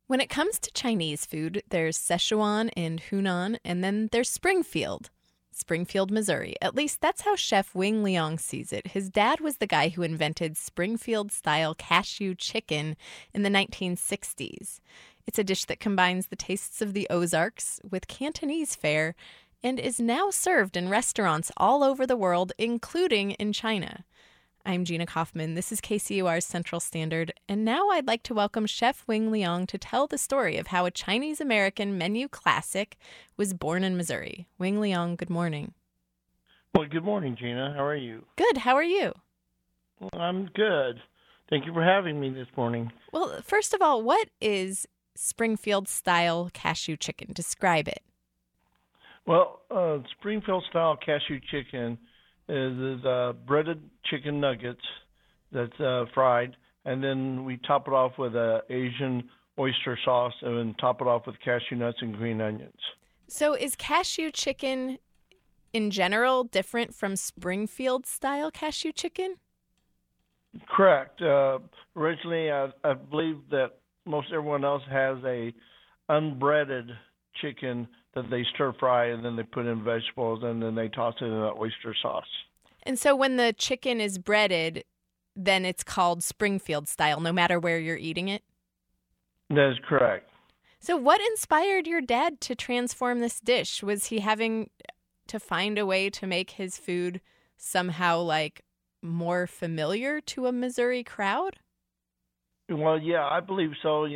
When it comes to Chinese food, there's Szechuan and Hunan, and then there's Springfield, Missouri. At least that's how Chef Wing Liang sees it. His dad was the guy who invented Springfield-style cashew chicken in the 1960s. It's a dish that combines the tastes of the Ozarks with Cantonese fare and is now served in restaurants all over the world, including in China. I'm Gina Kaufman. This is KCUR's Central Standard, and now I'd like to welcome Chef Wing Liang to tell the story of how a Chinese-American menu classic was born in Missouri. Wing Liang, good morning. Well, good morning, Gina. How are you? Good. How are you? Well, I'm good. Thank you for having me this morning. Well, first of all, what is Springfield-style cashew chicken? Describe it. Well, Springfield-style cashew chicken is breaded chicken nuggets that's fried, and then we top it off with Asian oyster sauce and then top it off with cashew nuts and green onions. So is cashew chicken in general different from Springfield-style cashew chicken? Correct. Originally, I believe that most everyone else has a unbreaded chicken that they stir fry and then they put in vegetables and then they toss it in an oyster sauce. And so when the chicken is breaded, then it's called Springfield style, no matter where you're eating it? That is correct. So what inspired your dad to transform this dish? Was he having to find a way to make his food somehow like more familiar to a Missouri crowd? Well, yeah, I believe so.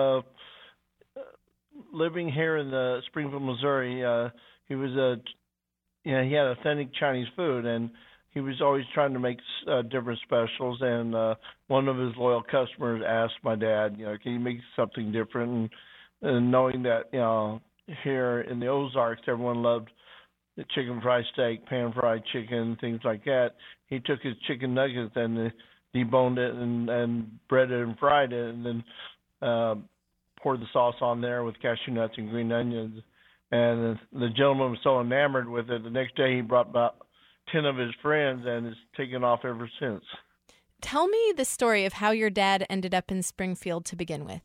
Living here in Springfield, Missouri, he was he had authentic Chinese food, and he was always trying to make different specials. And one of his loyal customers asked my dad, can you make something different? And knowing that, here in the Ozarks, everyone loved the chicken fried steak, pan fried chicken, things like that. He took his chicken nuggets and deboned it and breaded and fried it, and then poured the sauce on there with cashew nuts and green onions. And the gentleman was so enamored with it, the next day he brought about 10 of his friends and it's taken off ever since. Tell me the story of how your dad ended up in Springfield to begin with.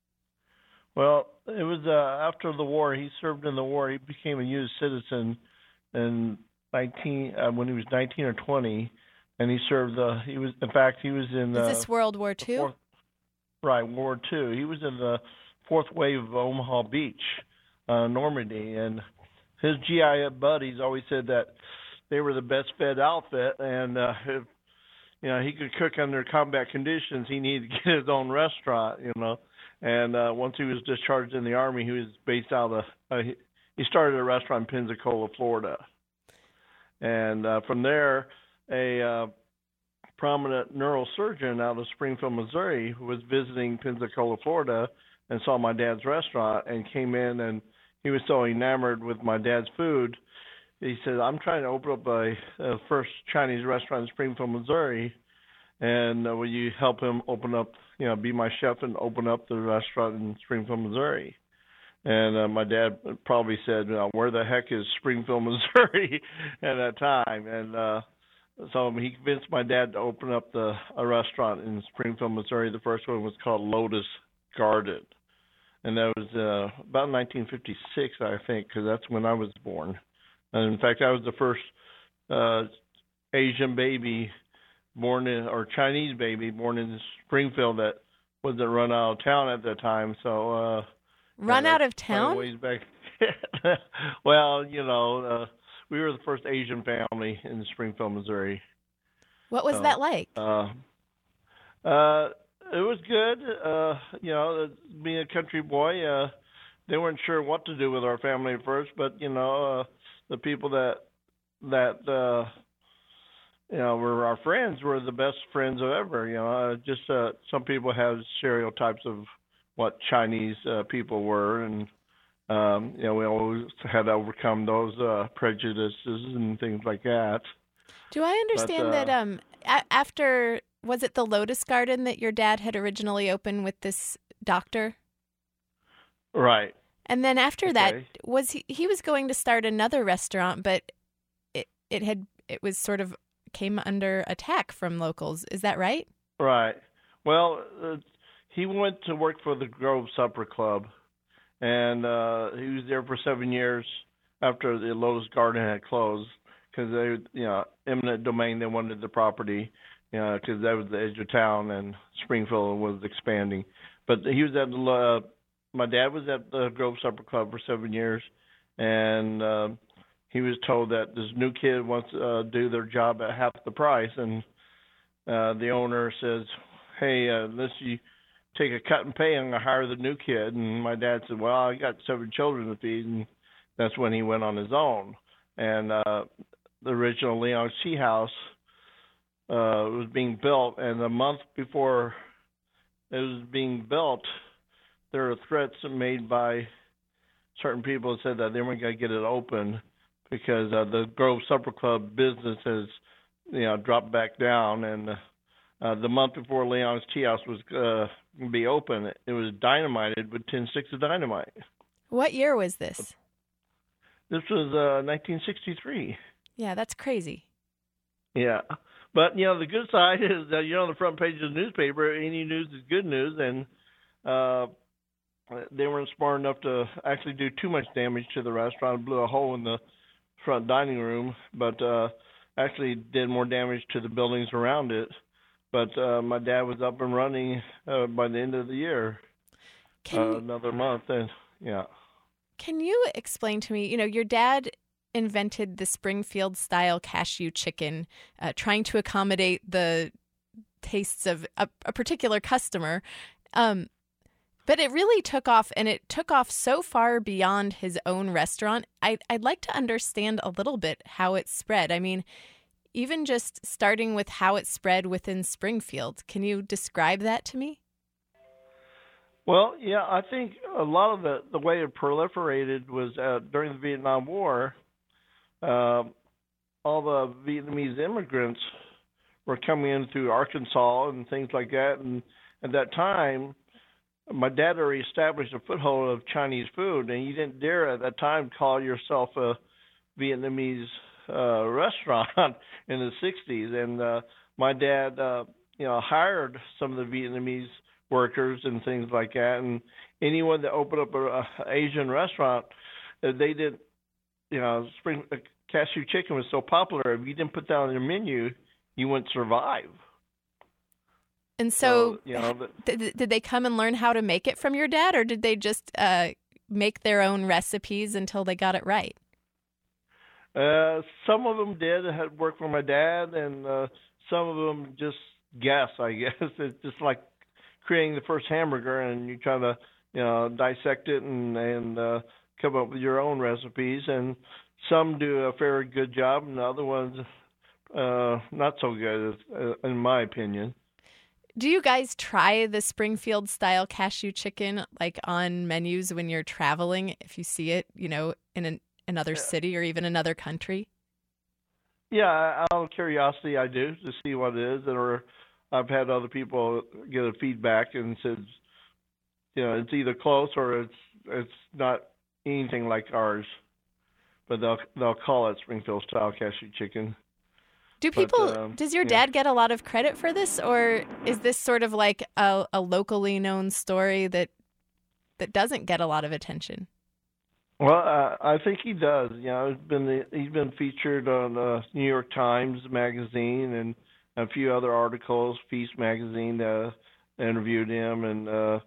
Well, it was after the war. He served in the war. He became a U.S. citizen in when he was 19 or 20, and he served. He was in. Is this World War II? Right, World War II. He was in the fourth wave of Omaha Beach, Normandy, and his GI buddies always said that they were the best fed outfit, and if he could cook under combat conditions, he needed to get his own restaurant, And once he was discharged in the Army, he was based out of he started a restaurant in Pensacola, Florida, and from there, a prominent neurosurgeon out of Springfield, Missouri, who was visiting Pensacola, Florida, and saw my dad's restaurant and came in, and he was so enamored with my dad's food. He said, I'm trying to open up a first Chinese restaurant in Springfield, Missouri, and will you help him open up, be my chef and open up the restaurant in Springfield, Missouri? And my dad probably said, where the heck is Springfield, Missouri at that time? And so he convinced my dad to open up a restaurant in Springfield, Missouri. The first one was called Lotus Garden. And that was about 1956, I think, because that's when I was born. And in fact, I was the first Asian baby or Chinese baby born in Springfield that wasn't run out of town at the time. So run out of town? Ways back. Well, we were the first Asian family in Springfield, Missouri. What was that like? It was good. Being a country boy, they weren't sure what to do with our family at first, but the people that were our friends were the best friends of ever. Just some people have stereotypes of what Chinese people were, and we always had to overcome those prejudices and things like that. Do I understand that after, was it the Lotus Garden that your dad had originally opened with this doctor? Right. And then after that, was he was going to start another restaurant, but it was sort of came under attack from locals. Is that right? Right. Well, he went to work for the Grove Supper Club, and he was there for 7 years after the Lotus Garden had closed because they, eminent domain. They wanted the property, because that was the edge of town, and Springfield was expanding. But he was at my dad was at the Grove Supper Club for 7 years, and he was told that this new kid wants to do their job at half the price, and the owner says, "Hey, unless you take a cut and pay, I'm going to hire the new kid." And my dad said, "Well, I got 7 children to feed," and that's when he went on his own. And the original Leon's Tea House was being built, and a month before it was being built, there were threats made by certain people that said that they weren't going to get it open because the Grove Supper Club business has, dropped back down. And the month before Leon's Tea House was going to be open, it was dynamited with 10 sticks of dynamite. What year was this? This was 1963. Yeah, that's crazy. Yeah. But, the good side is that, on the front page of the newspaper, any news is good news. And they weren't smart enough to actually do too much damage to the restaurant. It blew a hole in the front dining room, but actually did more damage to the buildings around it. But my dad was up and running by the end of the year, another month. And, yeah. Can you explain to me, your dad invented the Springfield-style cashew chicken, trying to accommodate the tastes of a particular customer. But it really took off, and it took off so far beyond his own restaurant. I'd like to understand a little bit how it spread. I mean, even just starting with how it spread within Springfield. Can you describe that to me? Well, yeah, I think a lot of the way it proliferated was during the Vietnam War. All the Vietnamese immigrants were coming in through Arkansas and things like that. And at that time, my dad already established a foothold of Chinese food, and you didn't dare at that time call yourself a Vietnamese restaurant in the 60s. And my dad, hired some of the Vietnamese workers and things like that. And anyone that opened up a Asian restaurant, they did, cashew chicken was so popular. If you didn't put that on your menu, you wouldn't survive. And so did they come and learn how to make it from your dad, or did they just make their own recipes until they got it right? Some of them did had worked for my dad, and some of them just guess, I guess. It's just like creating the first hamburger, and you try to, dissect it and come up with your own recipes. And some do a very good job, and the other ones not so good, in my opinion. Do you guys try the Springfield-style cashew chicken, like on menus when you're traveling, if you see it, in another city or even another country? Yeah, out of curiosity, I do, to see what it is. Or I've had other people get a feedback and said, it's either close or it's not anything like ours. But they'll call it Springfield-style cashew chicken. Does your dad get a lot of credit for this, or is this sort of like a locally known story that doesn't get a lot of attention? Well, I think he does. He's been featured on New York Times magazine and a few other articles. Feast magazine interviewed him, and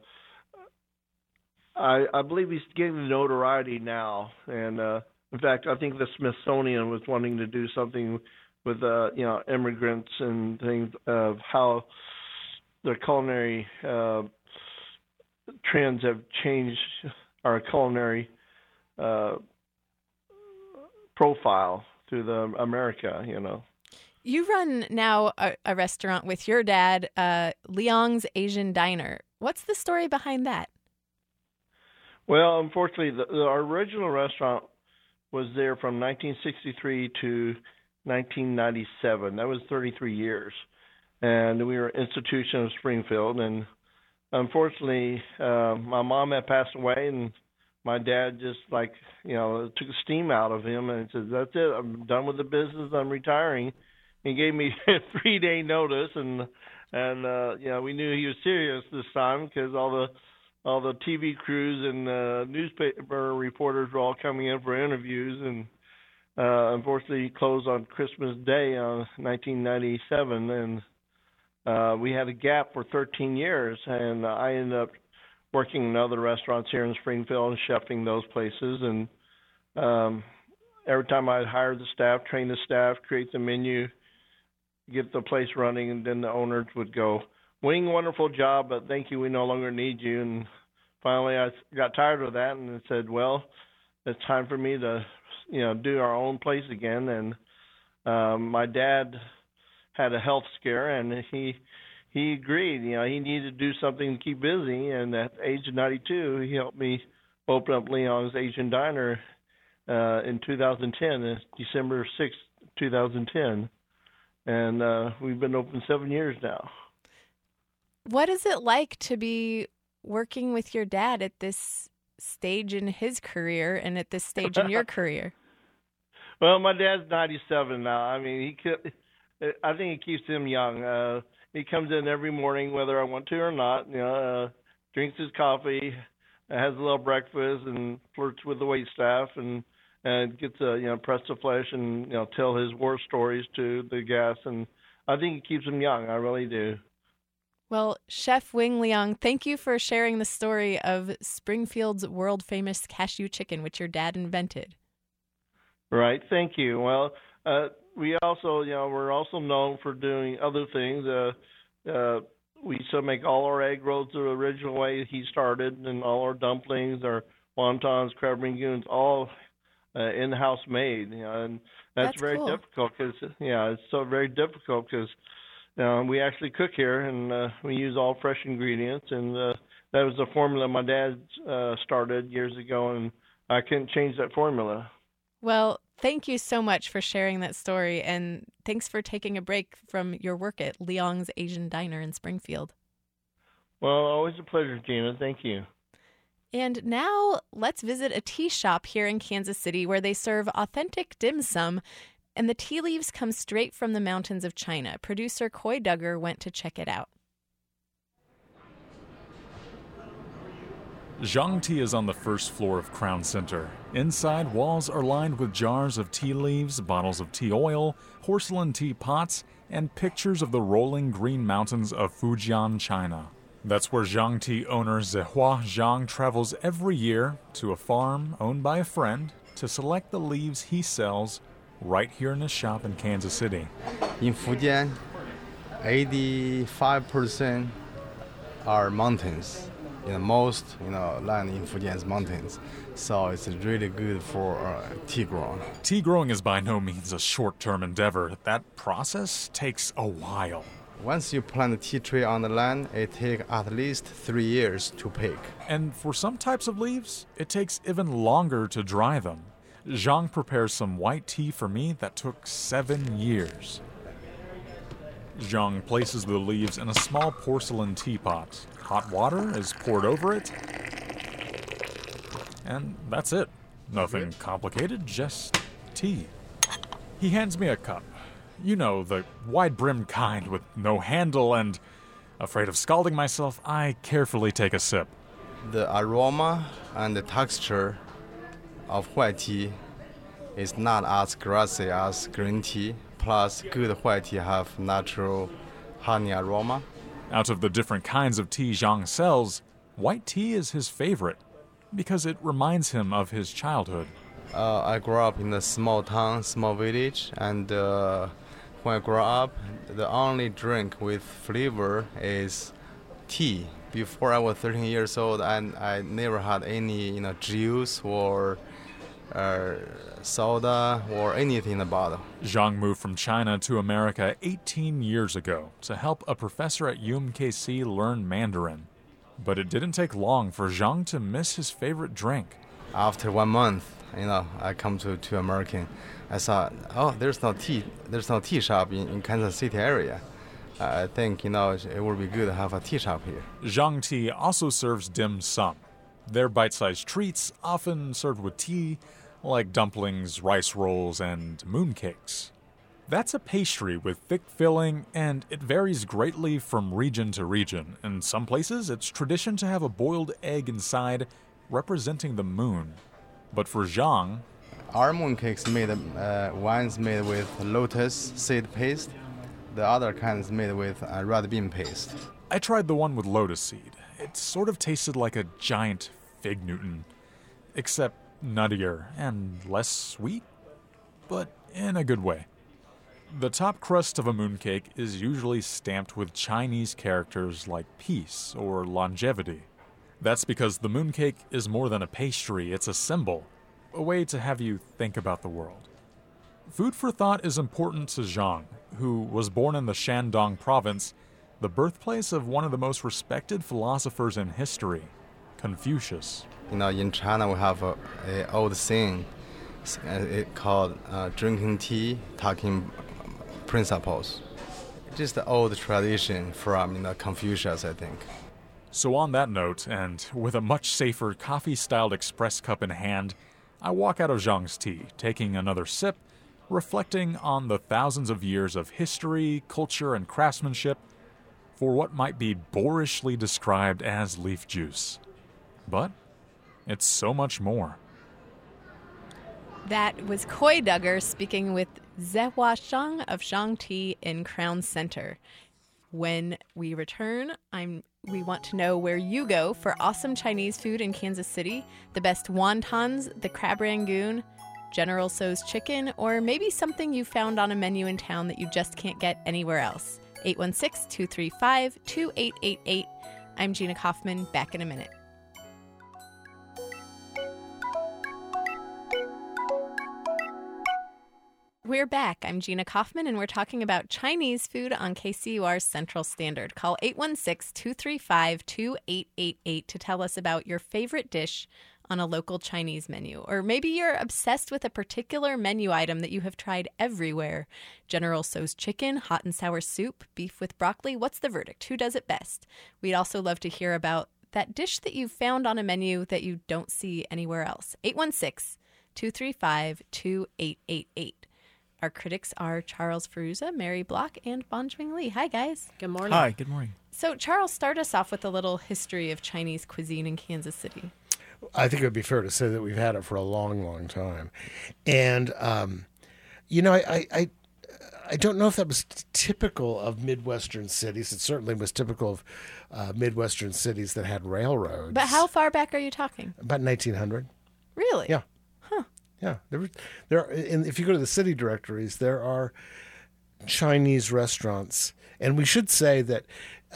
I believe he's getting the notoriety now. And in fact, I think the Smithsonian was wanting to do something with immigrants and things of how the culinary trends have changed our culinary profile through America. You run now a restaurant with your dad, Leong's Asian Diner. What's the story behind that? Well, unfortunately, our original restaurant was there from 1963 to 1997. That was 33 years. And we were an institution of Springfield. And unfortunately, my mom had passed away, and my dad just took the steam out of him and said, "That's it. I'm done with the business. I'm retiring." He gave me a 3-day notice, and and we knew he was serious this time because all the TV crews and newspaper reporters were all coming in for interviews, and unfortunately he closed on Christmas Day on 1997, and we had a gap for 13 years, and I ended up working in other restaurants here in Springfield and chefing those places, and every time I'd hire the staff, train the staff, create the menu, get the place running, and then the owners would go, "Wing, wonderful job, but thank you, we no longer need you." And finally I got tired of that and said, well, it's time for me to, do our own place again. And my dad had a health scare, and he agreed. He needed to do something to keep busy, and at the age of 92, he helped me open up Leong's Asian Diner in 2010, December 6th, 2010. And we've been open 7 years now. What is it like to be working with your dad at this stage in his career and at this stage in your career? Well, my dad's 97 now. I mean, I think it keeps him young. He comes in every morning, whether I want to or not, drinks his coffee, has a little breakfast, and flirts with the wait staff, and gets press the flesh and tell his war stories to the guests, and I think it keeps him young. I really do. Well, Chef Wing Leong, thank you for sharing the story of Springfield's world-famous cashew chicken, which your dad invented. Right, thank you. Well, we also, we're also known for doing other things. We still make all our egg rolls the original way he started, and all our dumplings, our wontons, crab rangoons, all in-house made. And that's very cool. Difficult because, it's so very difficult because we actually cook here, and we use all fresh ingredients. And that was the formula my dad started years ago, and I couldn't change that formula. Well, thank you so much for sharing that story, and thanks for taking a break from your work at Leong's Asian Diner in Springfield. Well, always a pleasure, Gina. Thank you. And now let's visit a tea shop here in Kansas City where they serve authentic dim sum, and the tea leaves come straight from the mountains of China. Producer Coy Duggar went to check it out. Zhang Tea is on the first floor of Crown Center. Inside, walls are lined with jars of tea leaves, bottles of tea oil, porcelain tea pots, and pictures of the rolling green mountains of Fujian, China. That's where Zhang Tea owner Zehua Zhang travels every year to a farm owned by a friend to select the leaves he sells right here in his shop in Kansas City. In Fujian, 85% are mountains. Most land in Fujian is mountains, so it's really good for tea growing. Tea growing is by no means a short-term endeavor. That process takes a while. Once you plant a tea tree on the land, it takes at least 3 years to pick. And for some types of leaves, it takes even longer to dry them. Zhang prepares some white tea for me that took 7 years. Zhang places the leaves in a small porcelain teapot. Hot water is poured over it, and that's it. Nothing complicated, just tea. He hands me a cup. The wide-brimmed kind with no handle, and afraid of scalding myself, I carefully take a sip. The aroma and the texture of white tea is not as grassy as green tea, plus good white tea have natural honey aroma. Out of the different kinds of tea Zhang sells, white tea is his favorite because it reminds him of his childhood. I grew up in a small town, small village, and when I grew up, the only drink with flavor is tea. Before I was 13 years old, I never had any juice or soda or anything in the bottle. Zhang moved from China to America 18 years ago to help a professor at UMKC learn Mandarin. But it didn't take long for Zhang to miss his favorite drink. After 1 month, I come to America. I thought, there's no tea shop in Kansas City area. I think, it would be good to have a tea shop here. Zhang Tea also serves dim sum. They're bite-sized treats, often served with tea, like dumplings, rice rolls, and mooncakes. That's a pastry with thick filling, and it varies greatly from region to region. In some places, it's tradition to have a boiled egg inside, representing the moon. But for Zhang, our mooncakes made, one's made with lotus seed paste, the other kind is made with red bean paste. I tried the one with lotus seed. It sort of tasted like a giant fig Newton, except nuttier and less sweet, but in a good way. The top crust of a mooncake is usually stamped with Chinese characters like peace or longevity. That's because the mooncake is more than a pastry, it's a symbol, a way to have you think about the world. Food for thought is important to Zhang, who was born in the Shandong province, the birthplace of one of the most respected philosophers in history, Confucius. In China we have a old saying called drinking tea, talking principles. Just the old tradition from Confucius, I think. So on that note, and with a much safer coffee-styled express cup in hand, I walk out of Zhang's tea, taking another sip, reflecting on the thousands of years of history, culture, and craftsmanship for what might be boorishly described as leaf juice. But it's so much more. That was Koi Duggar speaking with Zehua Zhang of Zhang Tea in Crown Center. When we return, we want to know where you go for awesome Chinese food in Kansas City, the best wontons, the crab rangoon, General Tso's chicken, or maybe something you found on a menu in town that you just can't get anywhere else. 816-235-2888. I'm Gina Kaufman, back in a minute. We're back. I'm Gina Kaufman, and we're talking about Chinese food on KCUR's Central Standard. Call 816-235-2888 to tell us about your favorite dish on a local Chinese menu. Or maybe you're obsessed with a particular menu item that you have tried everywhere. General Tso's chicken, hot and sour soup, beef with broccoli. What's the verdict? Who does it best? We'd also love to hear about that dish that you found on a menu that you don't see anywhere else. 816-235-2888. Our critics are Charles Ferruza, Mary Block, and Bonjwing Li. Hi, guys. Good morning. Hi, good morning. So, Charles, start us off with a little history of Chinese cuisine in Kansas City. I think it would be fair to say that we've had it for a long, long time. And, I don't know if that was typical of Midwestern cities. It certainly was typical of Midwestern cities that had railroads. But how far back are you talking? About 1900. Really? Yeah. Yeah, and if you go to the city directories, there are Chinese restaurants, and we should say that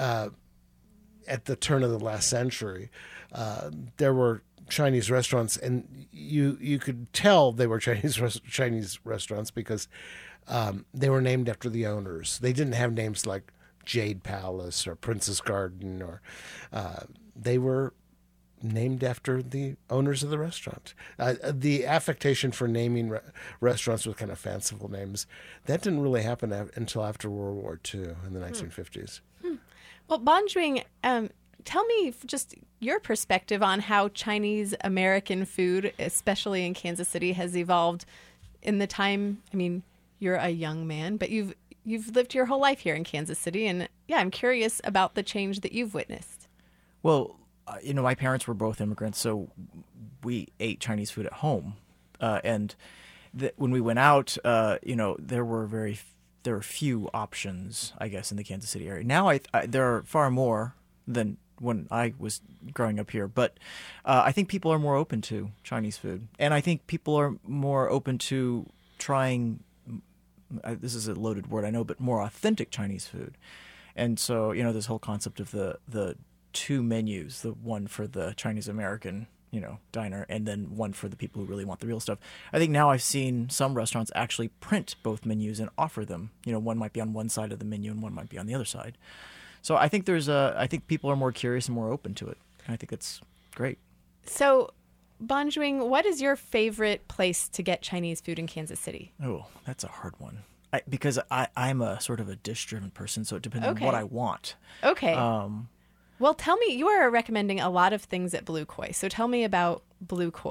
at the turn of the last century, there were Chinese restaurants, and you could tell they were Chinese restaurants because they were named after the owners. They didn't have names like Jade Palace or Princess Garden, or they were named after the owners of the restaurant. The affectation for naming restaurants with kind of fanciful names, that didn't really happen until after World War II in the 1950s. Well, Bonjwing, tell me just your perspective on how Chinese American food, especially in Kansas City, has evolved in the time. I mean, you're a young man, but you've lived your whole life here in Kansas City, and I'm curious about the change that you've witnessed. Well, my parents were both immigrants, so we ate Chinese food at home. And when we went out, there were few options, I guess, in the Kansas City area. Now there are far more than when I was growing up here. But I think people are more open to Chinese food. And I think people are more open to trying, this is a loaded word, I know, but more authentic Chinese food. And so, this whole concept of the two menus, the one for the Chinese American, diner, and then one for the people who really want the real stuff. I think now I've seen some restaurants actually print both menus and offer them. One might be on one side of the menu and one might be on the other side. So I think I think people are more curious and more open to it. And I think it's great. So, Bonjwing, what is your favorite place to get Chinese food in Kansas City? Oh, that's a hard one. Because I'm a sort of a dish-driven person, so it depends on what I want. Okay. Well, tell me, you are recommending a lot of things at Blue Koi. So tell me about Blue Koi.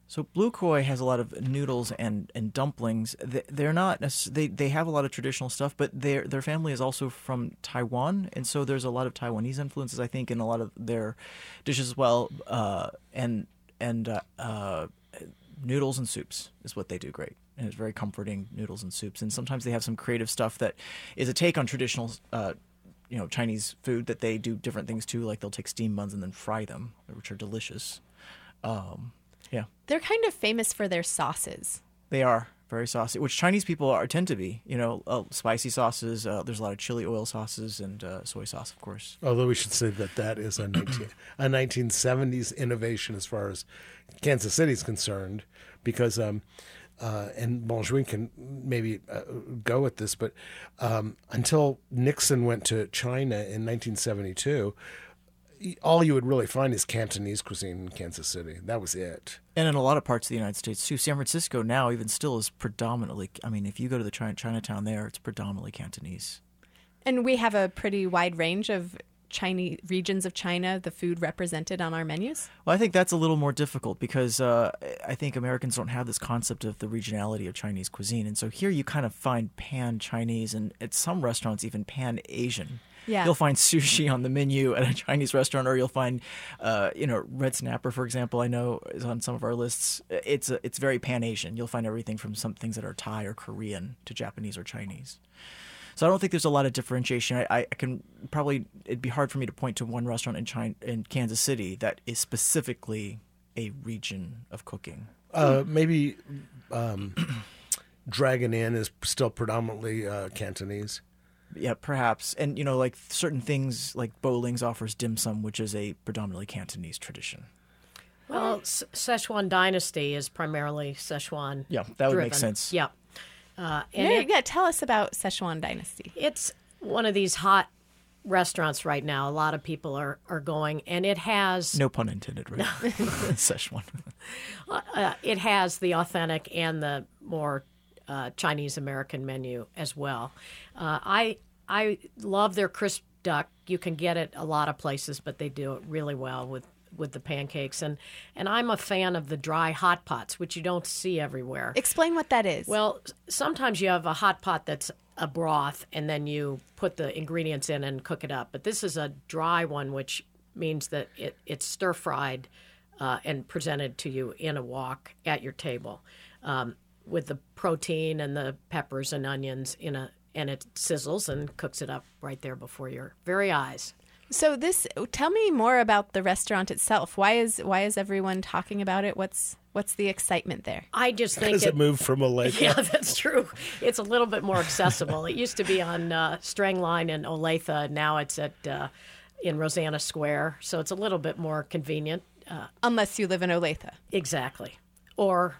So Blue Koi has a lot of noodles and dumplings. They're not they have a lot of traditional stuff, but their family is also from Taiwan, and so there's a lot of Taiwanese influences, I think, in a lot of their dishes as well. And noodles and soups is what they do great, and it's very comforting, noodles and soups. And sometimes they have some creative stuff that is a take on traditional Chinese food that they do different things to, like they'll take steamed buns and then fry them, which are delicious. Yeah. They're kind of famous for their sauces. They are very saucy, which Chinese people tend to be. Spicy sauces. There's a lot of chili oil sauces and soy sauce, of course. Although we should say that is a 1970s innovation as far as Kansas City is concerned, because and Bonjour can maybe go with this, but until Nixon went to China in 1972. All you would really find is Cantonese cuisine in Kansas City. That was it. And in a lot of parts of the United States, too. San Francisco now even still is predominantly, if you go to the Chinatown there, it's predominantly Cantonese. And we have a pretty wide range of Chinese regions of China, the food represented on our menus? Well, I think that's a little more difficult because I think Americans don't have this concept of the regionality of Chinese cuisine. And so here you kind of find pan-Chinese and at some restaurants even pan-Asian. Yeah. You'll find sushi on the menu at a Chinese restaurant, or you'll find, red snapper, for example, I know is on some of our lists. It's very pan-Asian. You'll find everything from some things that are Thai or Korean to Japanese or Chinese. So I don't think there's a lot of differentiation. I can probably, it'd be hard for me to point to one restaurant in Kansas City that is specifically a region of cooking. Maybe Dragon Inn is still predominantly Cantonese. Yeah, perhaps. And, like certain things like Boling's offers dim sum, which is a predominantly Cantonese tradition. Well, Szechuan Dynasty is primarily Szechuan. Yeah, that would driven. make sense. Yeah. Tell us about Szechuan Dynasty. It's one of these hot restaurants right now. A lot of people are going, and it has... No pun intended, right? Szechuan. It has the authentic and the more Chinese-American menu as well. I love their crisp duck. You can get it a lot of places, but they do it really well with the pancakes. And I'm a fan of the dry hot pots, which you don't see everywhere. Explain what that is. Well, sometimes you have a hot pot that's a broth, and then you put the ingredients in and cook it up. But this is a dry one, which means that it's stir-fried and presented to you in a wok at your table. With the protein and the peppers and onions and it sizzles and cooks it up right there before your very eyes. So tell me more about the restaurant itself. Why is everyone talking about it? What's the excitement there? I just think Because it moved from Olathe. Yeah, that's true. It's a little bit more accessible. It used to be on Strang Line in Olathe. Now it's in Rosanna Square, so it's a little bit more convenient. Unless you live in Olathe. Exactly. Or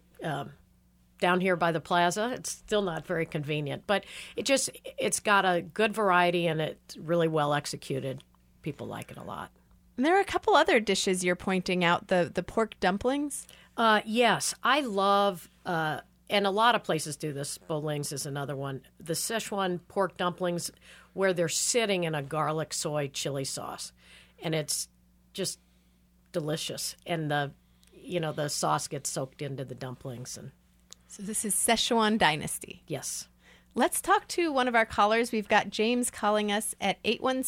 down here by the plaza, it's still not very convenient. But it's got a good variety, and it's really well executed. People like it a lot. And there are a couple other dishes you're pointing out, the pork dumplings. Yes, I love, and a lot of places do this. Boling's is another one. The Szechuan pork dumplings, where they're sitting in a garlic soy chili sauce, and it's just delicious. And the sauce gets soaked into the dumplings. And so this is Szechuan Dynasty. yes. Let's talk to one of our callers. We've got James calling us at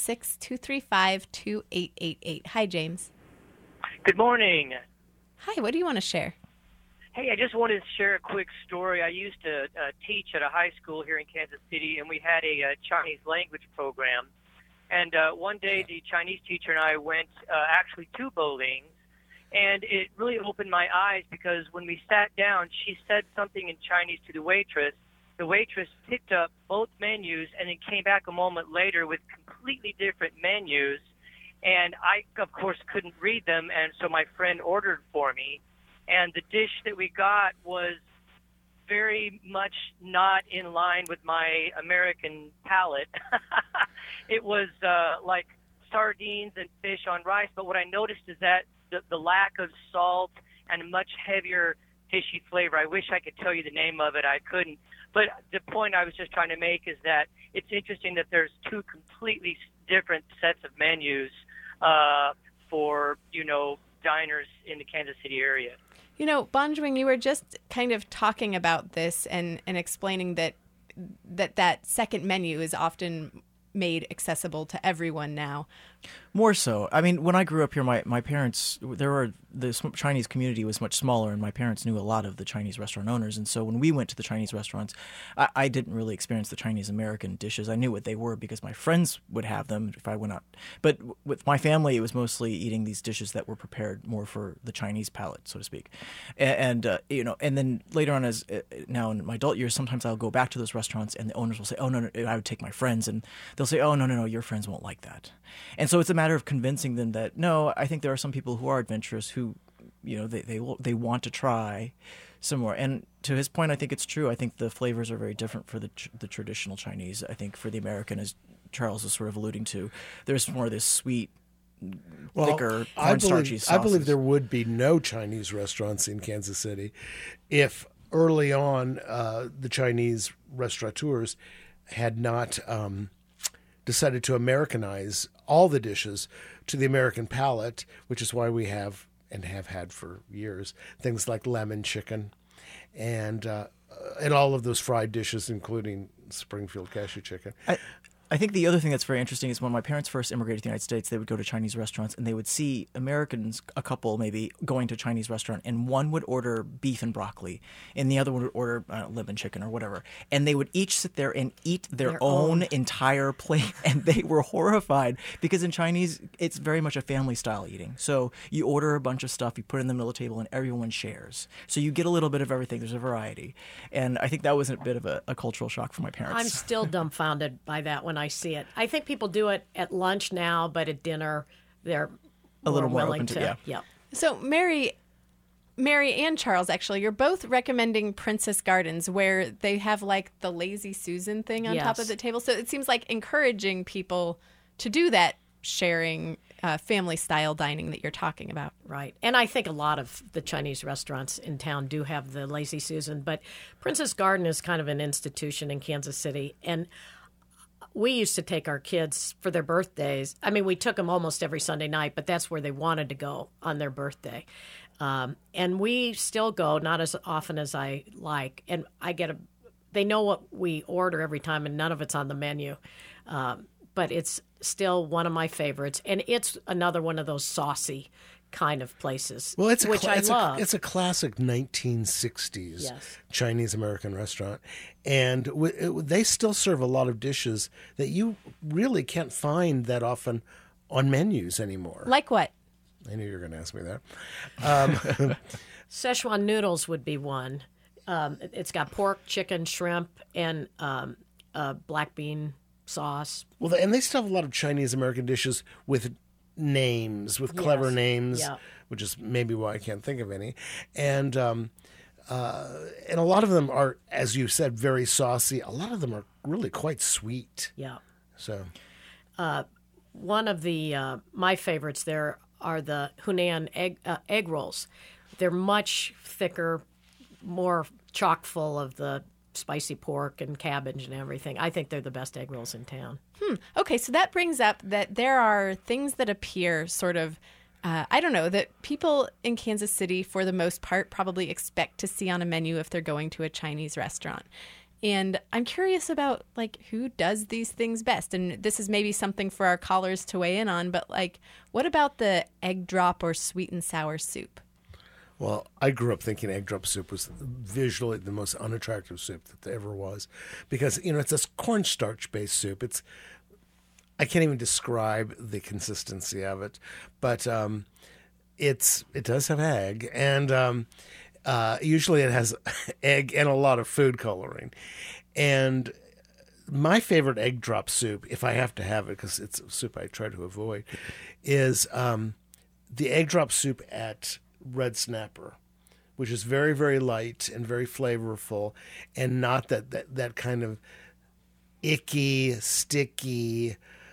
816-235-2888. Hi, James. Good morning. Hi, what do you want to share? Hey, I just wanted to share a quick story. I used to teach at a high school here in Kansas City, and we had a Chinese language program. And one day the Chinese teacher and I went actually to Boling's, and it really opened my eyes because when we sat down, she said something in Chinese to the waitress. The waitress picked up both menus and then came back a moment later with completely different menus. And I, of course, couldn't read them, and so my friend ordered for me. And the dish that we got was very much not in line with my American palate. It was like sardines and fish on rice, but what I noticed is that the lack of salt and a much heavier fishy flavor. I wish I could tell you the name of it. I couldn't. But the point I was just trying to make is that it's interesting that there's two completely different sets of menus for, diners in the Kansas City area. You know, Bonjwing, you were just kind of talking about this and explaining that second menu is often made accessible to everyone now. More so. I mean, when I grew up here, my parents, the Chinese community was much smaller, and my parents knew a lot of the Chinese restaurant owners. And so when we went to the Chinese restaurants, I didn't really experience the Chinese American dishes. I knew what they were because my friends would have them if I went out. But with my family, it was mostly eating these dishes that were prepared more for the Chinese palate, so to speak. And then later on, as now in my adult years, sometimes I'll go back to those restaurants, and the owners will say, "Oh no, I would take my friends," and they'll say, "Oh no, your friends won't like that." And so it's a matter of convincing them that no, I think there are some people who are adventurous who, they want to try some more. And to his point, I think it's true. I think the flavors are very different for the traditional Chinese. I think for the American, as Charles was sort of alluding to, there's more of this sweet, thicker, cornstarchy sauces. I believe there would be no Chinese restaurants in Kansas City if early on the Chinese restaurateurs had not decided to Americanize all the dishes to the American palate, which is why we have and have had for years things like lemon chicken and all of those fried dishes, including Springfield cashew chicken. I think the other thing that's very interesting is when my parents first immigrated to the United States, they would go to Chinese restaurants and they would see Americans, a couple maybe, going to a Chinese restaurant, and one would order beef and broccoli and the other one would order lemon chicken or whatever. And they would each sit there and eat their own entire plate, and they were horrified because in Chinese, it's very much a family style eating. So you order a bunch of stuff, you put it in the middle of the table, and everyone shares. So you get a little bit of everything. There's a variety. And I think that was a bit of a cultural shock for my parents. I'm still dumbfounded by that when I see it. I think people do it at lunch now, but at dinner they're a little more willing open to. Yeah. So Mary and Charles, actually, you're both recommending Princess Gardens, where they have like the Lazy Susan thing on top of the table. So it seems like encouraging people to do that sharing family style dining that you're talking about. Right. And I think a lot of the Chinese restaurants in town do have the Lazy Susan, but Princess Garden is kind of an institution in Kansas City. And we used to take our kids for their birthdays. I mean, we took them almost every Sunday night, but that's where they wanted to go on their birthday. And we still go, not as often as I like. And they know what we order every time, and none of it's on the menu. But it's still one of my favorites. And it's another one of those saucy kind of places, which I love. It's a classic 1960s Chinese American restaurant, and they still serve a lot of dishes that you really can't find that often on menus anymore. Like what? I knew you were going to ask me that. Szechuan noodles would be one. It's got pork, chicken, shrimp, and black bean sauce. Well, and they still have a lot of Chinese American dishes with names, with clever names, which is maybe why I can't think of any. And a lot of them are, as you said, very saucy. A lot of them are really quite sweet. Yeah. So, one of the my favorites there are the Hunan egg rolls. They're much thicker, more chock full of the spicy pork and cabbage and everything. I think they're the best egg rolls in town. Okay, so that brings up that there are things that appear sort of, I don't know, that people in Kansas City, for the most part, probably expect to see on a menu if they're going to a Chinese restaurant. And I'm curious about, like, who does these things best? And this is maybe something for our callers to weigh in on, but, like, what about the egg drop or sweet and sour soup? Well, I grew up thinking egg drop soup was visually the most unattractive soup that there ever was, because it's this cornstarch-based soup. I can't even describe the consistency of it, but it does have egg, and usually it has egg and a lot of food coloring. And my favorite egg drop soup, if I have to have it, because it's a soup I try to avoid, is the egg drop soup at Red Snapper, which is very, very light and very flavorful, and not that kind of icky, sticky,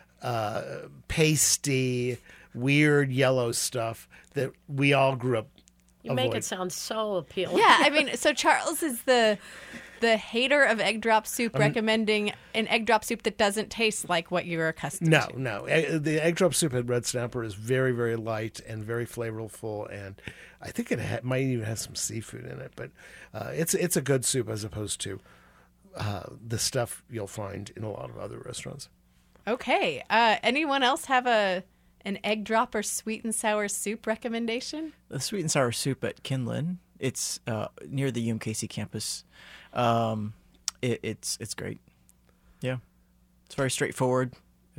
pasty, weird yellow stuff that we all grew up You make it sound so appealing. Yeah, I mean, so Charles is the the hater of egg drop soup recommending an egg drop soup that doesn't taste like what you're accustomed to. No. The egg drop soup at Red Snapper is very, very light and very flavorful, and I think it might even have some seafood in it. But it's a good soup as opposed to the stuff you'll find in a lot of other restaurants. Okay. Anyone else have an egg drop or sweet and sour soup recommendation? The sweet and sour soup at Kinlan. It's near the UMKC campus. It's great. Yeah, it's very straightforward.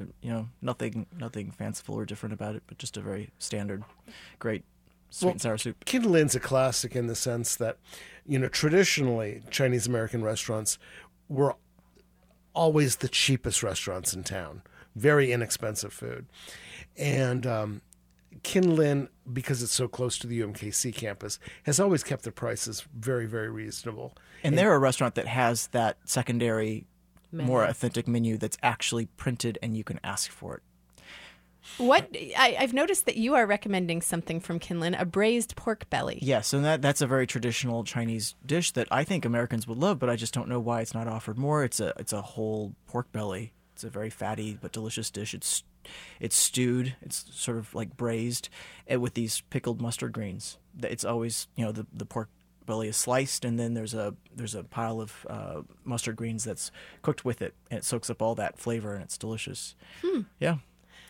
Nothing fanciful or different about it, but just a very standard, great sweet and sour soup. Kinlan's a classic in the sense that, traditionally Chinese American restaurants were always the cheapest restaurants in town, very inexpensive food, and Kinlan, because it's so close to the UMKC campus, has always kept their prices very, very reasonable. And they're a restaurant that has that secondary, more authentic menu that's actually printed and you can ask for it. I've noticed that you are recommending something from Kinlan, a braised pork belly. Yes, and that's a very traditional Chinese dish that I think Americans would love, but I just don't know why it's not offered more. It's a whole pork belly. It's a very fatty but delicious dish. It's stewed. It's sort of like braised with these pickled mustard greens. It's always, the pork belly is sliced, and then there's a pile of mustard greens that's cooked with it, and it soaks up all that flavor, and it's delicious. Yeah.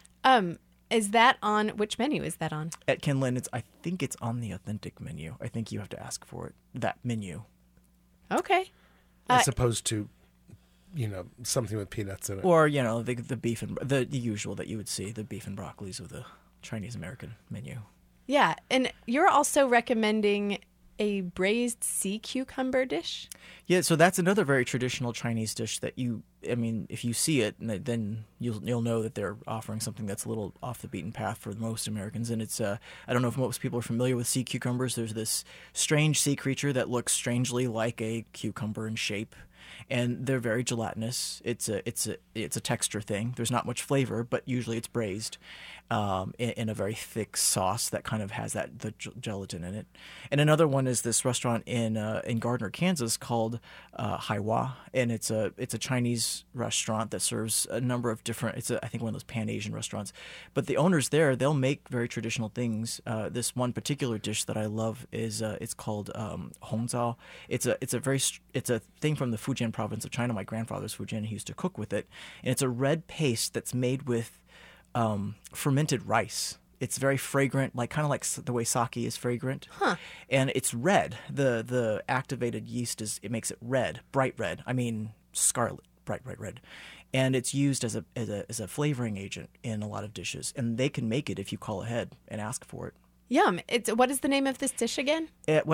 Is that on, which menu is that on? At Kinlan, I think it's on the authentic menu. I think you have to ask for it, that menu. Okay. As opposed to, something with peanuts in it. Or, the beef and the usual that you would see, the beef and broccolis of the Chinese American menu. Yeah, and you're also recommending a braised sea cucumber dish? Yeah, so that's another very traditional Chinese dish that if you see it, then you'll know that they're offering something that's a little off the beaten path for most Americans. And it's, I don't know if most people are familiar with sea cucumbers. There's this strange sea creature that looks strangely like a cucumber in shape, and they're very gelatinous. It's a texture thing. There's not much flavor, but usually it's braised in a very thick sauce that kind of has the gelatin in it. And another one is this restaurant in Gardner, Kansas called Haiwa, and it's a Chinese restaurant that serves a number of different. I think one of those Pan-Asian restaurants, but the owners there, they'll make very traditional things. This one particular dish that I love is it's called hongzao. It's a thing from the Fujian province of China. My grandfather's Fujian. He used to cook with it, and it's a red paste that's made with fermented rice. It's very fragrant, kind of like the way sake is fragrant. And it's red. The activated yeast it makes it red, bright red. I mean scarlet, bright red. And it's used as a flavoring agent in a lot of dishes. And they can make it if you call ahead and ask for it. Yum! What is the name of this dish again?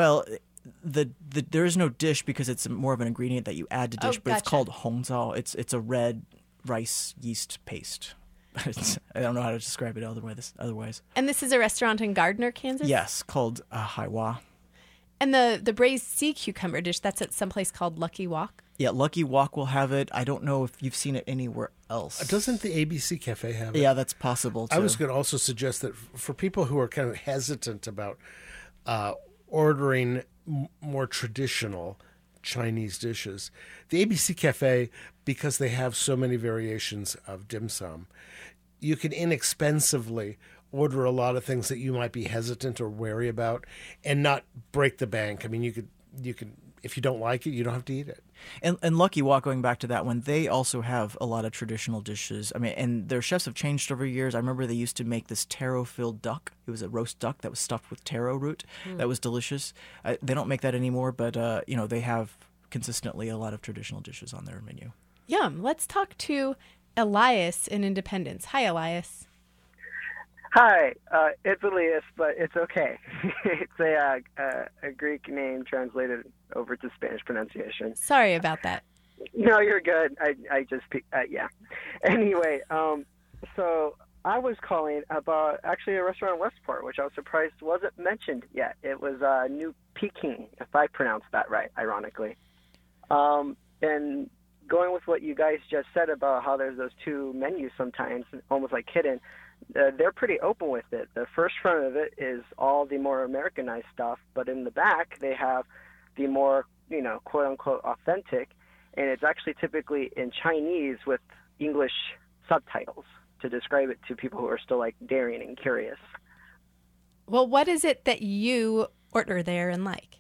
There is no dish because it's more of an ingredient that you add to dish, but it's called hongzao. It's a red rice yeast paste. I don't know how to describe it otherwise. And this is a restaurant in Gardner, Kansas? Yes, called Haiwa. And the braised sea cucumber dish, that's at some place called Lucky Walk? Yeah, Lucky Walk will have it. I don't know if you've seen it anywhere else. Doesn't the ABC Cafe have it? Yeah, that's possible, too. I was going to also suggest that for people who are kind of hesitant about ordering more traditional Chinese dishes, the ABC Cafe, because they have so many variations of dim sum, you can inexpensively order a lot of things that you might be hesitant or wary about and not break the bank. I mean, you could if you don't like it, you don't have to eat it. And Lucky Walk, going back to that one, they also have a lot of traditional dishes. I mean, and their chefs have changed over years. I remember they used to make this taro-filled duck. It was a roast duck that was stuffed with taro root. That was delicious. They don't make that anymore, but they have consistently a lot of traditional dishes on their menu. Yum. Let's talk to Elias in Independence. Hi, Elias. Hi, it's Elias, but it's okay. It's a Greek name translated over to Spanish pronunciation. Sorry about that. No, you're good. I just yeah. Anyway, so I was calling about actually a restaurant in Westport, which I was surprised wasn't mentioned yet. It was New Peking, if I pronounced that right, ironically. And going with what you guys just said about how there's those two menus sometimes, almost like hidden, they're pretty open with it. The first front of it is all the more Americanized stuff, but in the back they have the more, quote unquote authentic, and it's actually typically in Chinese with English subtitles to describe it to people who are still like daring and curious. Well, what is it that you order there and like?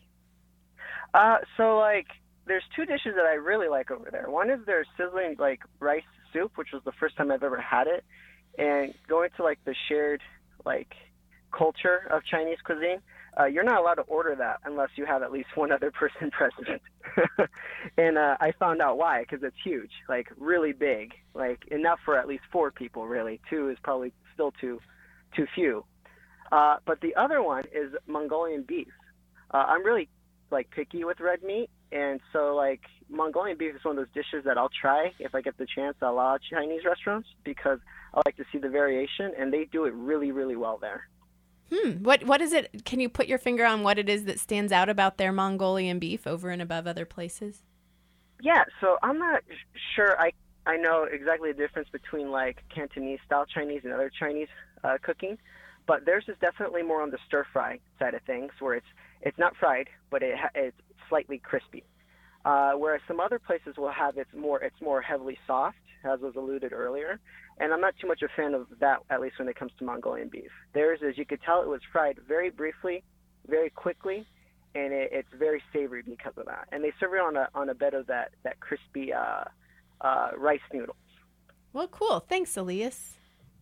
So like there's two dishes that I really like over there. One is their sizzling like rice soup, which was the first time I've ever had it. And going to like the shared like culture of Chinese cuisine, you're not allowed to order that unless you have at least one other person present. And I found out why, because it's huge, like really big, like enough for at least 4 people really. 2 is probably still too few. But the other one is Mongolian beef. I'm really like picky with red meat, and so like Mongolian beef is one of those dishes that I'll try if I get the chance at a lot of Chinese restaurants, because I like to see the variation, and they do it really, really well there. What is it? Can you put your finger on what it is that stands out about their Mongolian beef over and above other places? Yeah, so I'm not sure I know exactly the difference between like Cantonese style Chinese and other Chinese cooking, but theirs is definitely more on the stir fry side of things, where it's not fried, but it's slightly crispy. Whereas some other places will have it's more heavily soft, as was alluded earlier. And I'm not too much a fan of that, at least when it comes to Mongolian beef. Theirs, as you could tell, it was fried very briefly, very quickly, and it's very savory because of that. And they serve it on a bed of that crispy rice noodles. Well, cool. Thanks, Elias.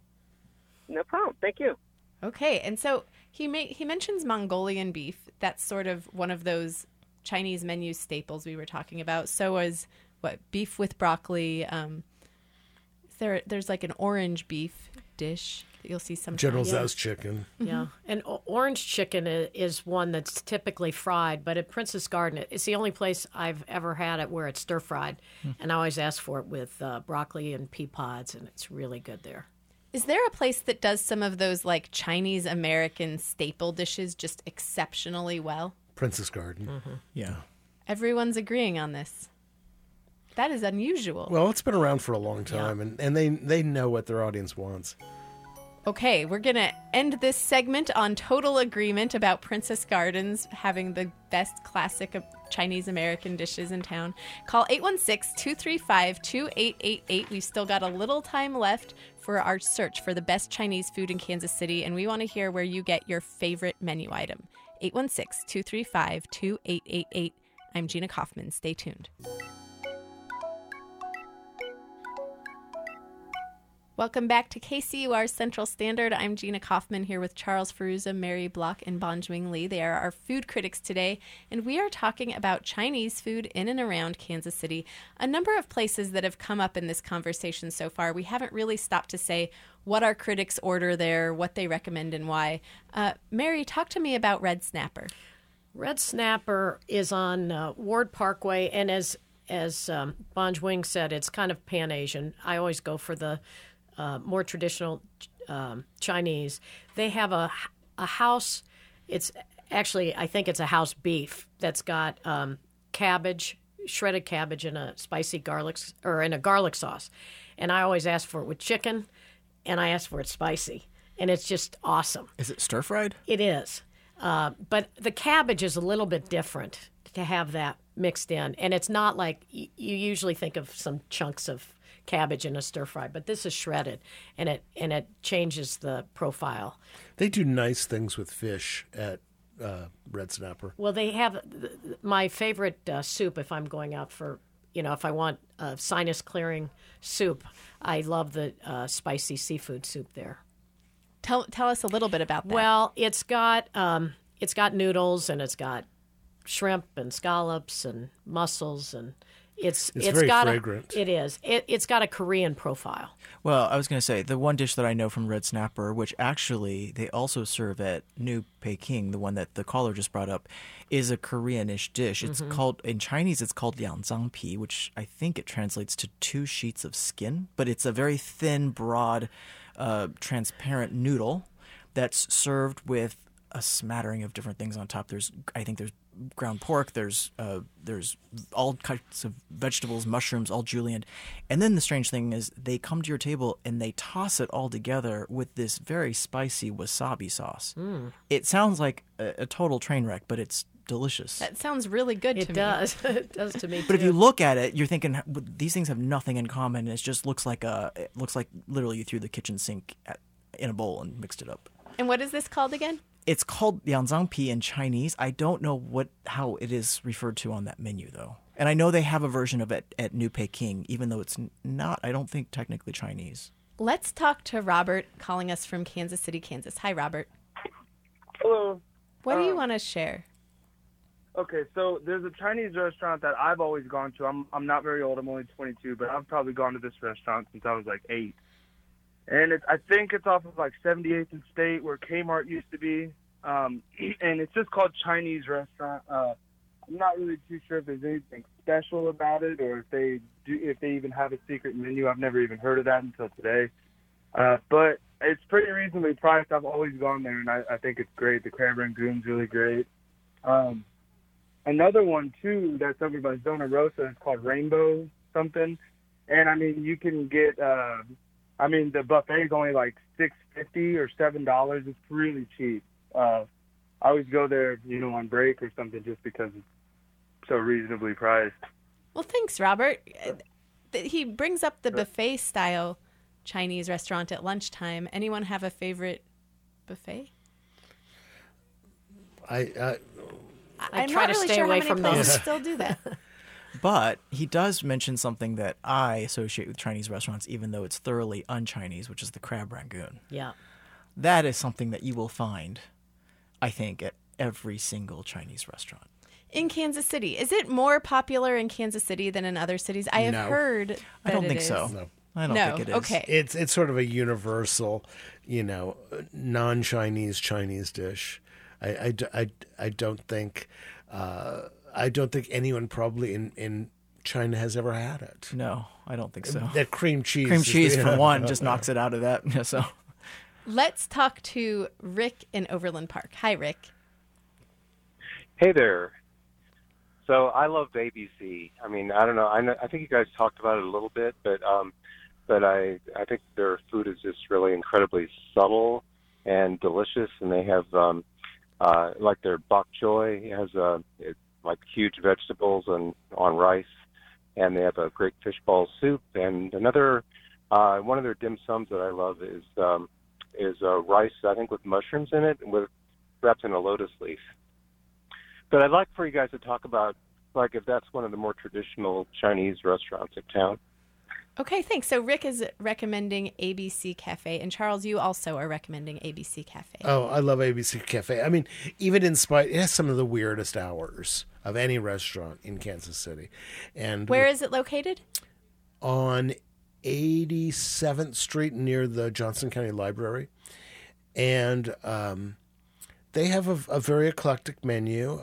No problem. Thank you. Okay, and so he mentions Mongolian beef. That's sort of one of those Chinese menu staples we were talking about. So is beef with broccoli. There's like an orange beef dish that you'll see sometimes. General Tso's chicken. Yeah, and orange chicken is one that's typically fried, but at Princess Garden, it's the only place I've ever had it where it's stir fried, and I always ask for it with broccoli and pea pods, and it's really good there. Is there a place that does some of those like Chinese American staple dishes just exceptionally well? Princess Garden. Mm-hmm. Yeah. Everyone's agreeing on this. That is unusual. Well, it's been around for a long time, and they know what their audience wants. Okay, we're going to end this segment on total agreement about Princess Gardens having the best classic of Chinese American dishes in town. Call 816-235-2888. We've still got a little time left for our search for the best Chinese food in Kansas City, and we want to hear where you get your favorite menu item. 816-235-2888. I'm Gina Kaufman. Stay tuned. Welcome back to KCUR Central Standard. I'm Gina Kaufman here with Charles Ferruza, Mary Block, and Bonjwing Lee. They are our food critics today, and we are talking about Chinese food in and around Kansas City. A number of places that have come up in this conversation so far. We haven't really stopped to say what our critics order there, what they recommend, and why. Mary, talk to me about Red Snapper. Red Snapper is on Ward Parkway, and as Bonjwing said, it's kind of Pan-Asian. I always go for the more traditional Chinese. They have a house. It's actually, I think it's a house beef that's got cabbage, shredded cabbage in a spicy garlic or in a garlic sauce. And I always ask for it with chicken, and I ask for it spicy, and it's just awesome. Is it stir fried? It is, but the cabbage is a little bit different to have that mixed in, and it's not like you usually think of some chunks of cabbage in a stir fry, but this is shredded, and it changes the profile. They do nice things with fish at Red Snapper. Well, they have my favorite soup if I'm going out for, if I want a sinus clearing soup, I love the spicy seafood soup there. Tell us a little bit about that. Well, it's got noodles, and it's got shrimp and scallops and mussels, and it's very got fragrant. It is. It's got a Korean profile. Well, I was going to say, the one dish that I know from Red Snapper, which actually they also serve at New Peking, the one that the caller just brought up, is a Koreanish dish. It's called, in Chinese, it's called liangzangpi, which I think it translates to 2 sheets of skin, but it's a very thin, broad, transparent noodle that's served with a smattering of different things on top. I think there's ground pork, there's all kinds of vegetables, mushrooms, all julienne. And then the strange thing is they come to your table and they toss it all together with this very spicy wasabi sauce. It sounds like a total train wreck, but it's delicious. That sounds really good to It me. does. It does to me, But if too. you look at it, you're thinking these things have nothing in common. It just looks like literally you threw the kitchen sink in a bowl and mixed it up. And what is this called again? It's called Liangzangpi in Chinese. I don't know how it is referred to on that menu though. And I know they have a version of it at New Peking, even though it's not, I don't think, technically Chinese. Let's talk to Robert calling us from Kansas City, Kansas. Hi, Robert. Hello. What do you want to share? Okay, so there's a Chinese restaurant that I've always gone to. I'm not very old. I'm only 22, but I've probably gone to this restaurant since I was like 8. And I think it's off of like 78th and State where Kmart used to be. And it's just called Chinese Restaurant. I'm not really too sure if there's anything special about it or if they even have a secret menu. I've never even heard of that until today. But it's pretty reasonably priced. I've always gone there, and I think it's great. The crab rangoon's really great. Another one, too, that's over by Zona Rosa is called Rainbow something. And, I mean, you can get, the buffet is only like $6.50 or $7. It's really cheap. I always go there, on break or something just because it's so reasonably priced. Well, thanks, Robert. He brings up the buffet-style Chinese restaurant at lunchtime. Anyone have a favorite buffet? I'm try not to really stay sure away how many from places those. still do that. But he does mention something that I associate with Chinese restaurants, even though it's thoroughly un-Chinese, which is the crab rangoon. Yeah. That is something that you will find, I think, at every single Chinese restaurant. In Kansas City. Is it more popular in Kansas City than in other cities? I have No. heard that I don't it think is. so. No. I don't No, think it is. okay. It's sort of a universal, non-Chinese Chinese dish. I don't think anyone probably in China has ever had it. No, I don't think so. That cream cheese. Cream is cheese, the- for one, just knocks it out of that. Yeah, so Let's talk to Rick in Overland Park. Hi, Rick. Hey there. So I love ABC. I mean, I don't know. I think you guys talked about it a little bit, but I think their food is just really incredibly subtle and delicious, and they have like their bok choy has like huge vegetables on rice, and they have a great fishball soup. And another one of their dim sums that I love is rice, I think, with mushrooms in it, wrapped in a lotus leaf. But I'd like for you guys to talk about, like, if that's one of the more traditional Chinese restaurants in town. Okay, thanks. So Rick is recommending ABC Cafe, and Charles, you also are recommending ABC Cafe. Oh, I love ABC Cafe. I mean, even in spite, it has some of the weirdest hours of any restaurant in Kansas City. And Where is it located? On 87th Street near the Johnson County Library. And they have a very eclectic menu.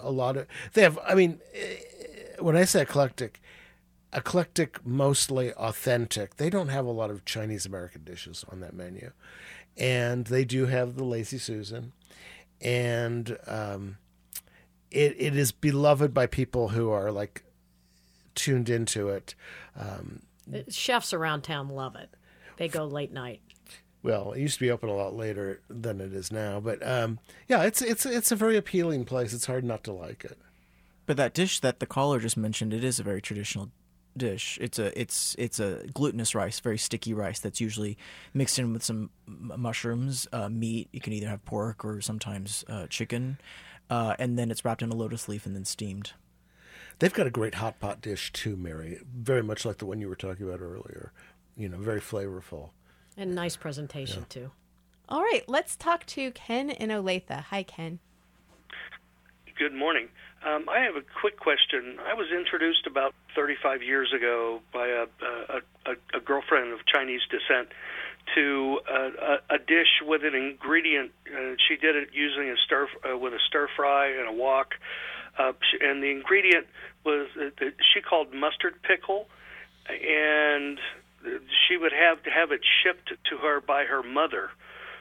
When I say eclectic, mostly authentic. They don't have a lot of Chinese American dishes on that menu. And they do have the Lazy Susan. And it is beloved by people who are like tuned into it. Chefs around town love it. They go late night. Well, it used to be open a lot later than it is now, but it's a very appealing place. It's hard not to like it. But that dish that the caller just mentioned, it is a very traditional dish. It's a glutinous rice, very sticky rice that's usually mixed in with some mushrooms, meat. You can either have pork or sometimes chicken, and then it's wrapped in a lotus leaf and then steamed. They've got a great hot pot dish too, Mary. Very much like the one you were talking about earlier. Very flavorful. And nice presentation, too. All right, let's talk to Ken in Olathe. Hi, Ken. Good morning. I have a quick question. I was introduced about 35 years ago by a girlfriend of Chinese descent to a dish with an ingredient. She did it using with a stir fry and a wok, and the ingredient was she called mustard pickle, and she would have to have it shipped to her by her mother.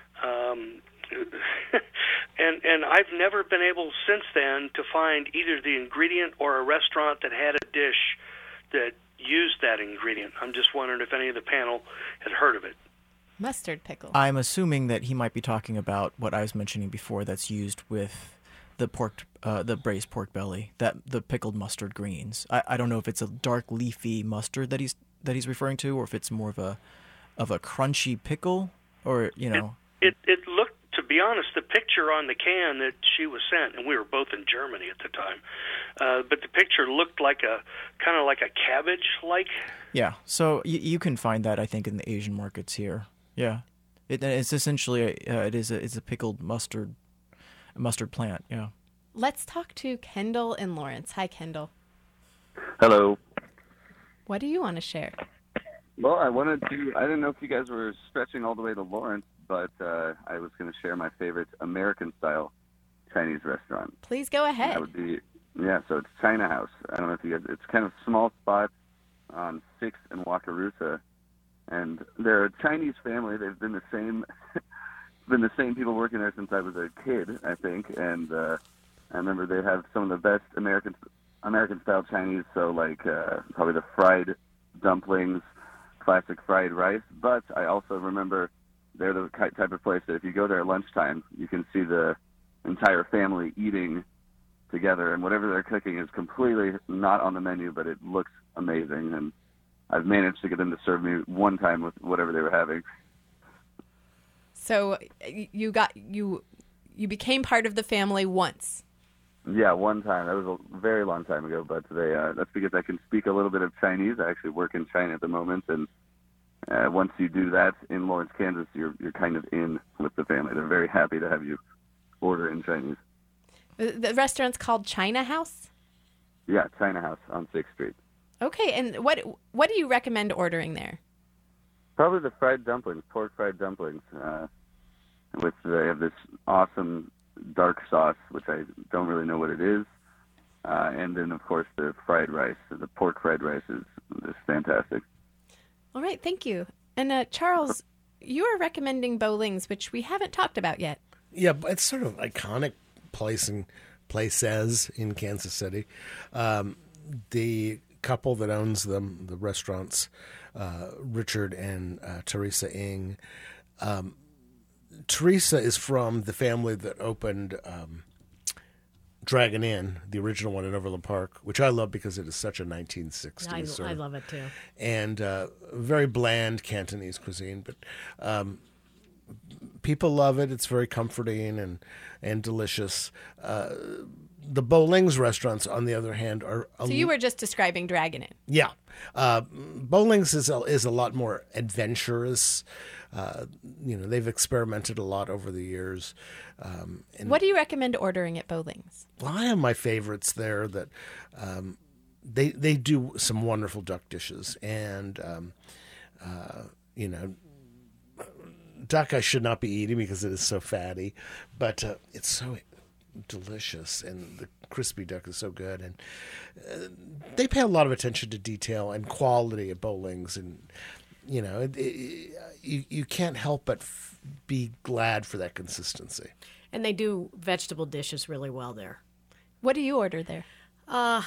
And I've never been able since then to find either the ingredient or a restaurant that had a dish that used that ingredient. I'm just wondering if any of the panel had heard of it. Mustard pickle. I'm assuming that he might be talking about what I was mentioning before that's used with the braised pork belly, the pickled mustard greens. I don't know if it's a dark leafy mustard that he's referring to, or if it's more of a crunchy pickle, or It looked, to be honest, the picture on the can that she was sent, and we were both in Germany at the time, but the picture looked like a kind of like a cabbage-like. Yeah, so you can find that, I think, in the Asian markets here. Yeah, it's essentially it's a pickled mustard plant. Yeah. Let's talk to Kendall and Lawrence. Hi, Kendall. Hello. What do you want to share? Well, I didn't know if you guys were stretching all the way to Lawrence, but I was going to share my favorite American-style Chinese restaurant. Please go ahead. That would be, so it's China House. I don't know if you guys, it's kind of a small spot on 6th and Wakarusa, and they're a Chinese family. They've been the same people working there since I was a kid, I think, and I remember they have some of the best American-style Chinese, so like probably the fried dumplings, classic fried rice, but I also remember they're the type of place that if you go there at lunchtime, you can see the entire family eating together, and whatever they're cooking is completely not on the menu, but it looks amazing, and I've managed to get them to serve me one time with whatever they were having. So you became part of the family once. Yeah, one time. That was a very long time ago, but that's because I can speak a little bit of Chinese. I actually work in China at the moment, and once you do that in Lawrence, Kansas, you're kind of in with the family. They're very happy to have you order in Chinese. The restaurant's called China House? Yeah, China House on 6th Street. Okay, and what do you recommend ordering there? Probably the fried dumplings, pork fried dumplings, which they have this awesome dark sauce, which I don't really know what it is. And then, of course, the fried rice. The pork fried rice is fantastic. All right, thank you. And Charles, you are recommending Bowlings, which we haven't talked about yet. Yeah, it's sort of an iconic places in Kansas City. The couple that owns them, the restaurants, Richard and Teresa Ng. Teresa is from the family that opened Dragon Inn, the original one in Overland Park, which I love because it is such a 1960s. I love it too. And very bland Cantonese cuisine, but people love it. It's very comforting and delicious. The Bowlings restaurants, on the other hand, are... So you were just describing Dragon Inn. Yeah. Bowlings is a lot more adventurous. They've experimented a lot over the years. And what do you recommend ordering at Bowlings? Well, I have my favorites there that they do some wonderful duck dishes. And, duck I should not be eating because it is so fatty. But it's so delicious, and the crispy duck is so good, and they pay a lot of attention to detail and quality at Bowlings, and you can't help but be glad for that consistency. And they do vegetable dishes really well there. What do you order there? I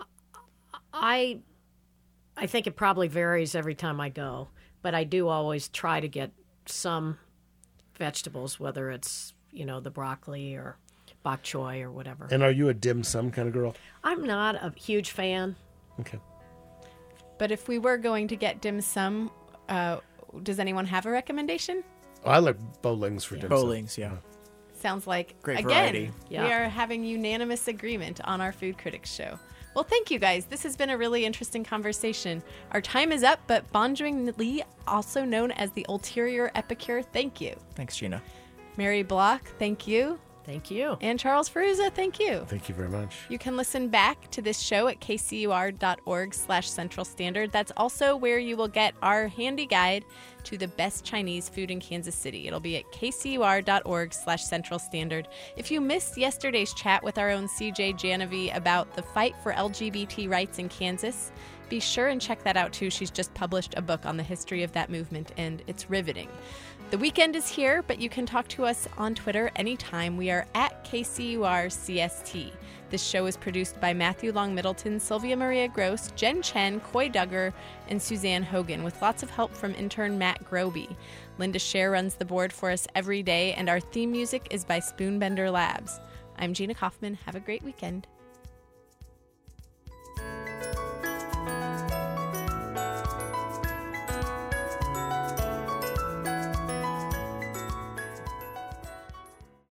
think it probably varies every time I go, but I do always try to get some vegetables, whether it's the broccoli or bok choy or whatever. And are you a dim sum kind of girl? I'm not a huge fan. Okay. But if we were going to get dim sum, does anyone have a recommendation? Oh, I like Bowlings for dim sum. Bowlings, yeah. Sounds like, great again, variety. We are having unanimous agreement on our Food Critics Show. Well, thank you, guys. This has been a really interesting conversation. Our time is up, but Bonjour Lee, also known as the Ulterior Epicure, thank you. Thanks, Gina. Mary Block, thank you. Thank you. And Charles Ferruza, thank you. Thank you very much. You can listen back to this show at kcur.org/Central Standard. That's also where you will get our handy guide to the best Chinese food in Kansas City. It'll be at kcur.org/Central Standard. If you missed yesterday's chat with our own CJ Janovi about the fight for LGBT rights in Kansas, be sure and check that out too. She's just published a book on the history of that movement, and it's riveting. The weekend is here, but you can talk to us on Twitter anytime. We are at KCURCST. This show is produced by Matthew Long Middleton, Sylvia Maria Gross, Jen Chen, Coy Duggar, and Suzanne Hogan, with lots of help from intern Matt Groby. Linda Scher runs the board for us every day, and our theme music is by Spoonbender Labs. I'm Gina Kaufman. Have a great weekend.